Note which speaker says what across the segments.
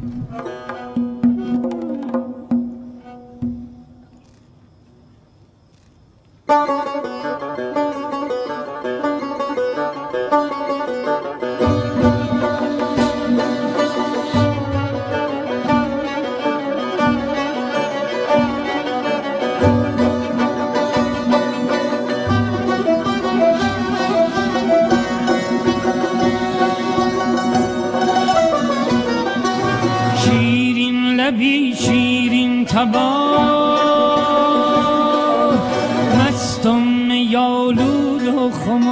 Speaker 1: شیرین لبی شیرین تبار، مستم یالود و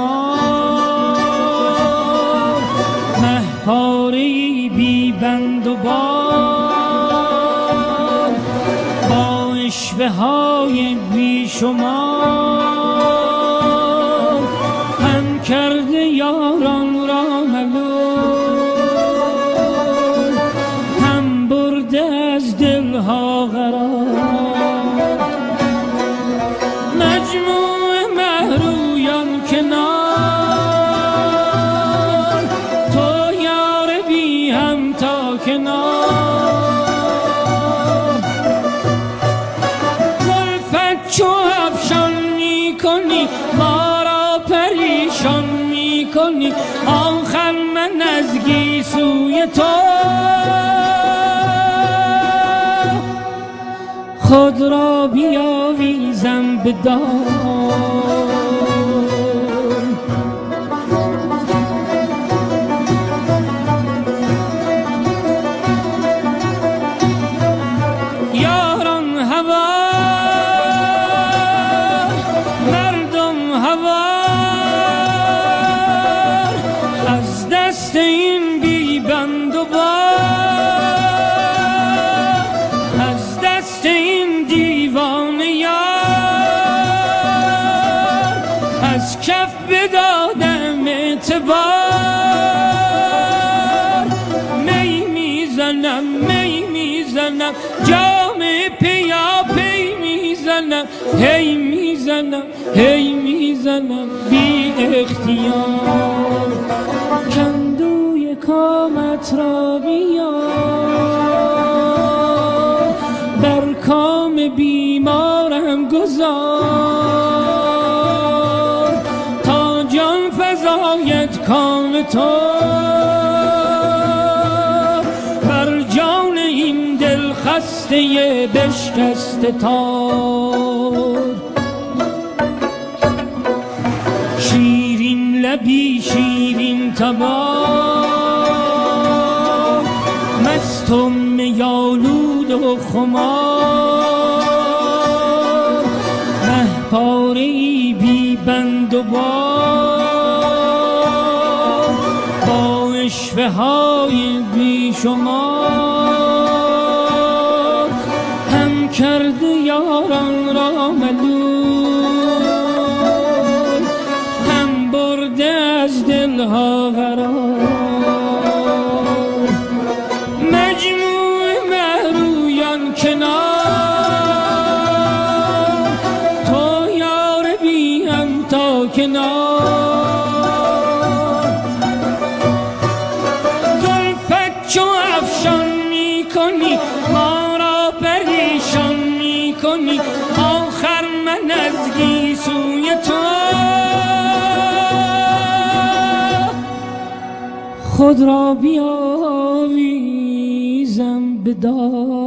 Speaker 1: خمار، مهپاره‌ای بی بند و بار، با اشوه‌های بی شمار، هم کرده یاران را ملول، هم برده از دلها قرار. مجموع مهرویان کنار، تو یار بی هم تا کنار. زلفت چو افشان می کنی، ما را پریشان می کنی، آخر من از گیسوی تو خود را بیاویزم به دار. یاران هوا، مردم هوا، از دست این بی بند و بار، از دست این دیوانه یار، از کف بدادم اعتبار. می میزنم می میزنم، جام پیا پی میزنم، هی میزنم هی میزنم بی اختیار. کندوی کامت را بیار، بر کام بیمارم گذار، تا جان فزاید کام تو بر جان این دل خسته بشکسته تار. شیرین لبی شیرین تبار، مستم یالود و خمار، مهپاره‌ای بی بند و بار، با اشوه‌های بی شمار، هم کرده یاران را ملول، هم برده از دلها قرار. مجموع مهرویان کنار، تو یار بی هم تا کنار. زلفت چو افشان می کنی، ما را پریشان می کنی، آخر من از گیسوی تو خود را بیاویزم به دار.